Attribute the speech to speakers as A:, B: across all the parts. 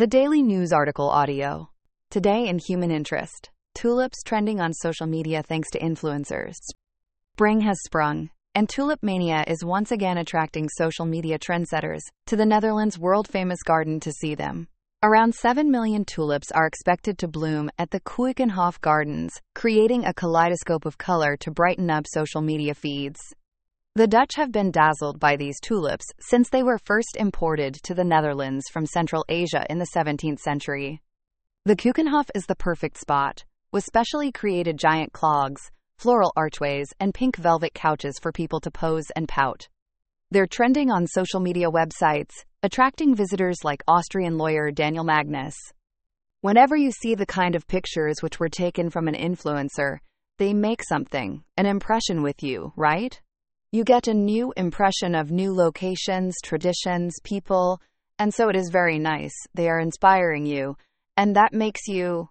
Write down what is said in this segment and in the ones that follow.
A: The Daily News article audio. Today in human interest. Tulips trending on social media thanks to influencers. Spring has sprung, and tulip mania is once again attracting social media trendsetters to the Netherlands' world-famous garden to see them. Around 7 million tulips are expected to bloom at the Keukenhof Gardens, creating a kaleidoscope of color to brighten up social media feeds. The Dutch have been dazzled by these tulips since they were first imported to the Netherlands from Central Asia in the 17th century. The Keukenhof is the perfect spot, with specially created giant clogs, floral archways, and pink velvet couches for people to pose and pout. They're trending on social media websites, attracting visitors like Austrian lawyer Daniel Magnus. Whenever you see the kind of pictures which were taken from an influencer, they make an impression with you, right? You get a new impression of new locations, traditions, people, and so it is very nice. They are inspiring you, and that makes you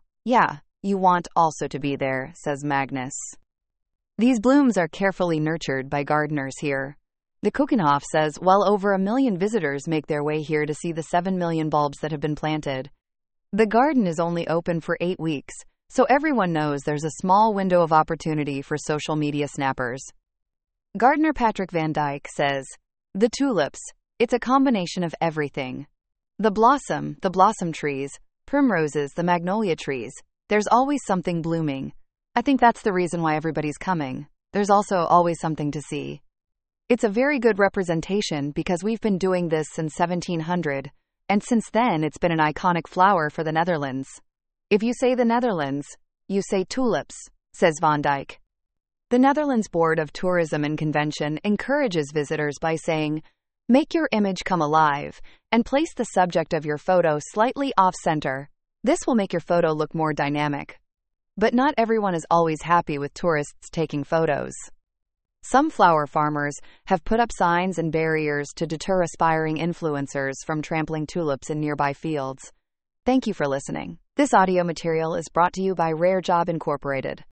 A: want also to be there, says Magnus. These blooms are carefully nurtured by gardeners here. The Keukenhof says well over 1 million visitors make their way here to see the 7 million bulbs that have been planted. The garden is only open for 8 weeks, so everyone knows there's a small window of opportunity for social media snappers. Gardener Patrick van Dijk says, "The tulips, it's a combination of everything. The blossom trees, primroses, the magnolia trees, there's always something blooming. I think that's the reason why everybody's coming. There's also always something to see. It's a very good representation because we've been doing this since 1700, and since then it's been an iconic flower for the Netherlands. If you say the Netherlands, you say tulips," says Van Dijk. The Netherlands Board of Tourism and Convention encourages visitors by saying, "Make your image come alive, and place the subject of your photo slightly off-center. This will make your photo look more dynamic." But not everyone is always happy with tourists taking photos. Some flower farmers have put up signs and barriers to deter aspiring influencers from trampling tulips in nearby fields. Thank you for listening. This audio material is brought to you by Rare Job Incorporated.